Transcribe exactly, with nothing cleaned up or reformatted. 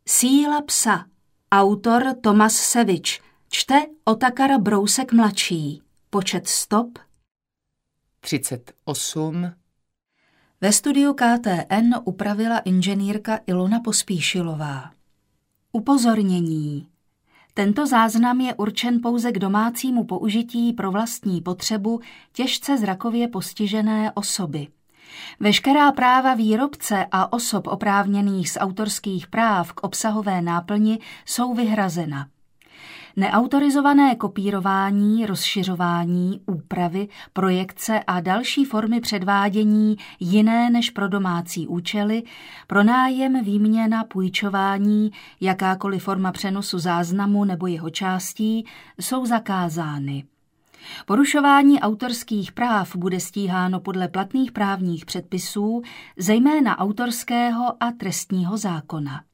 Síla psa. Autor Tomas Sevič. Čte Otakara Brousek mladší. Počet stop třicet osm. Ve studiu K T N upravila inženýrka Ilona Pospíšilová. Upozornění. Tento záznam je určen pouze k domácímu použití pro vlastní potřebu těžce zrakově postižené osoby. Veškerá práva výrobce a osob oprávněných z autorských práv k obsahové náplni jsou vyhrazena. Neautorizované kopírování, rozšiřování, úpravy, projekce a další formy předvádění jiné než pro domácí účely, pronájem, výměna, půjčování, jakákoliv forma přenosu záznamu nebo jeho částí jsou zakázány. Porušování autorských práv bude stíháno podle platných právních předpisů, zejména autorského a trestního zákona.